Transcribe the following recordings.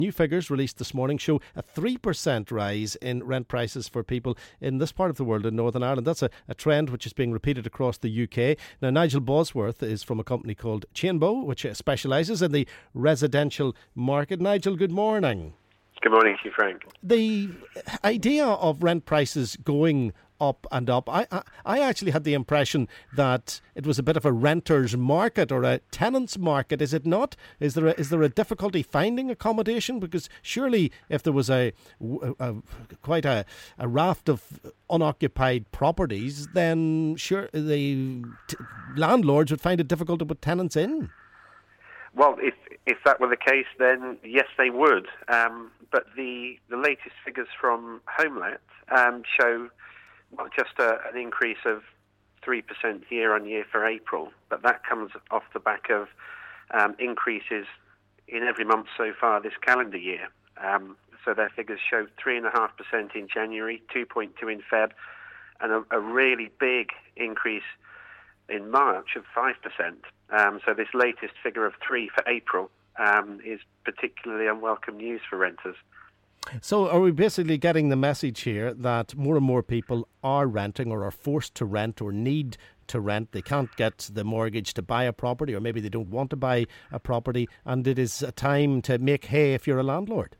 New figures released this morning show a 3% rise in rent prices for people in this part of the world, in Northern Ireland. That's a trend which is being repeated across the UK. Now, Nigel Bosworth is from a company called Chainbow, which specialises in the residential market. Nigel, good morning. Good morning to you, Frank. The idea of rent prices going up and up, I actually had the impression that it was a bit of a renter's market or a tenant's market. Is it not? Is there a difficulty finding accommodation? Because surely if there was quite a raft of unoccupied properties, then sure the landlords would find it difficult to put tenants in. Well, if that were the case, then yes, they would. But the latest figures from HomeLet show not just an increase of 3% year on year for April, but that comes off the back of increases in every month so far this calendar year. So their figures show 3.5% in January, 2.2% in Feb, and a really big increase in March of 5%. So this latest figure of 3 for April is particularly unwelcome news for renters. So are we basically getting the message here that more and more people are renting or are forced to rent or need to rent? They can't get the mortgage to buy a property, or maybe they don't want to buy a property, and it is a time to make hay if you're a landlord?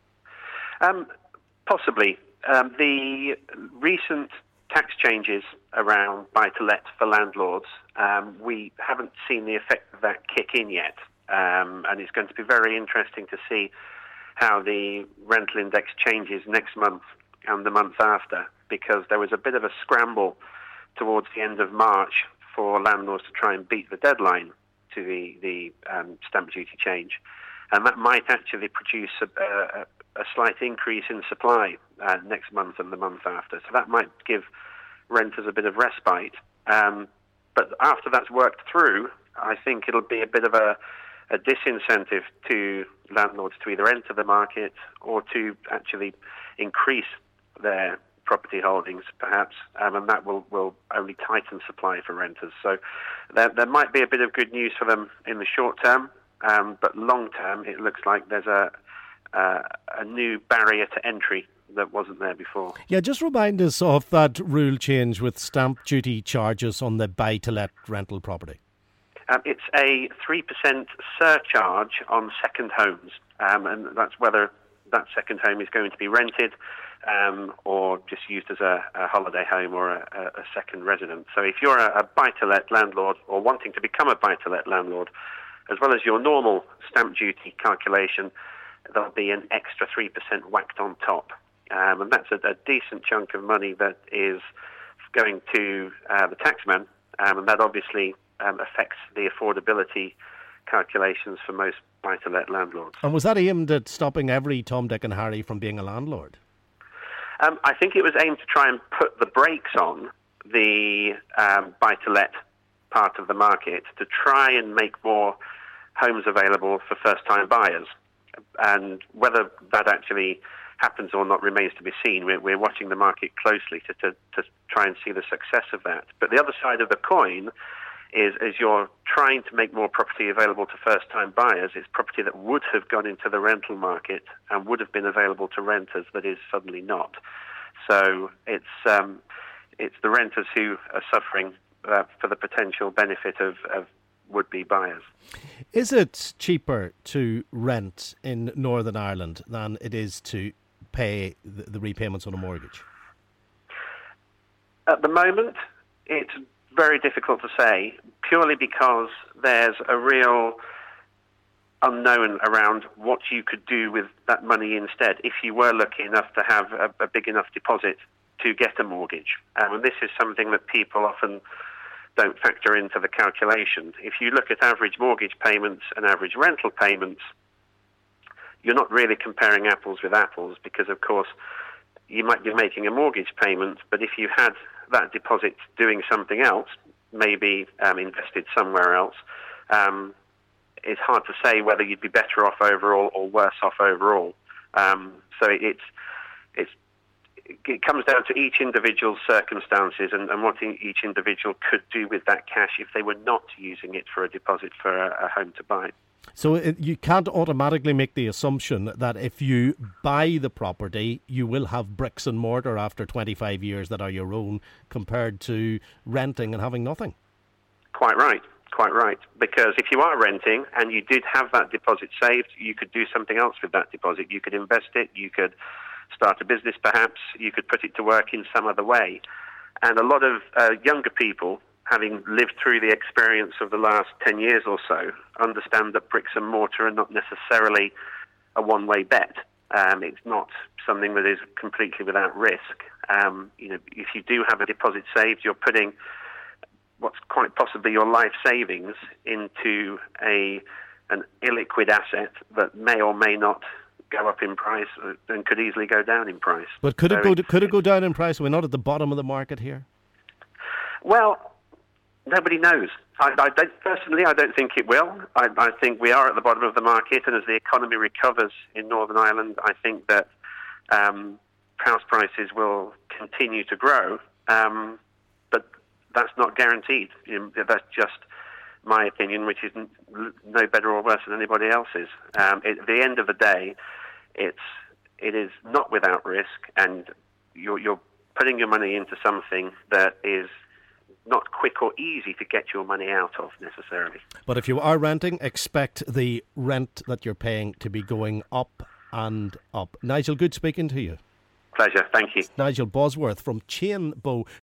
Possibly. The recent tax changes around buy-to-let for landlords, we haven't seen the effect of that kick in yet, and it's going to be very interesting to see how the rental index changes next month and the month after, because there was a bit of a scramble towards the end of March for landlords to try and beat the deadline to the stamp duty change, and that might actually produce a slight increase in supply next month and the month after. So that might give renters a bit of respite. But after that's worked through, I think it'll be a bit of a disincentive to landlords to either enter the market or to actually increase their property holdings, perhaps, and that will only tighten supply for renters. So there might be a bit of good news for them in the short term, but long term it looks like there's a new barrier to entry that wasn't there before. Yeah, just remind us of that rule change with stamp duty charges on the buy-to-let rental property. It's a 3% surcharge on second homes, and that's whether that second home is going to be rented or just used as a holiday home or a second residence. So if you're a buy-to-let landlord or wanting to become a buy-to-let landlord, as well as your normal stamp duty calculation, there'll be an extra 3% whacked on top. And that's a decent chunk of money that is going to the taxman, and that obviously affects the affordability calculations for most buy-to-let landlords. And was that aimed at stopping every Tom, Dick and Harry from being a landlord? I think it was aimed to try and put the brakes on the buy-to-let part of the market to try and make more homes available for first-time buyers. And whether that actually happens or not remains to be seen. We're watching the market closely to try and see the success of that. But the other side of the coin is, as you're trying to make more property available to first-time buyers, it's property that would have gone into the rental market and would have been available to renters that is suddenly not. So it's the renters who are suffering for the potential benefit of would-be buyers. Is it cheaper to rent in Northern Ireland than it is to pay the repayments on a mortgage? At the moment, it's very difficult to say, purely because there's a real unknown around what you could do with that money instead if you were lucky enough to have a big enough deposit to get a mortgage. And this is something that people often don't factor into the calculation. If you look at average mortgage payments and average rental payments, you're not really comparing apples with apples, because, of course, you might be making a mortgage payment, but if you had that deposit doing something else, maybe invested somewhere else, it's hard to say whether you'd be better off overall or worse off overall. So it comes down to each individual's circumstances and what each individual could do with that cash if they were not using it for a deposit for a home to buy. So you can't automatically make the assumption that if you buy the property, you will have bricks and mortar after 25 years that are your own, compared to renting and having nothing. Quite right. Quite right. Because if you are renting and you did have that deposit saved, you could do something else with that deposit. You could invest it. You could start a business perhaps. You could put it to work in some other way. And a lot of younger people, having lived through the experience of the last 10 years or so, understand that bricks and mortar are not necessarily a one-way bet. It's not something that is completely without risk. If you do have a deposit saved, you're putting what's quite possibly your life savings into an illiquid asset that may or may not go up in price and could easily go down in price. But could it go down in price? We're not at the bottom of the market here. Well, nobody knows. Personally, I don't think it will. I think we are at the bottom of the market, and as the economy recovers in Northern Ireland, I think that house prices will continue to grow. But that's not guaranteed. That's just my opinion, which is no better or worse than anybody else's. At the end of the day, it is not without risk, and you're putting your money into something that is not quick or easy to get your money out of necessarily. But if you are renting, expect the rent that you're paying to be going up and up. Nigel, good speaking to you. Pleasure, thank you. Nigel Bosworth from Chain Bow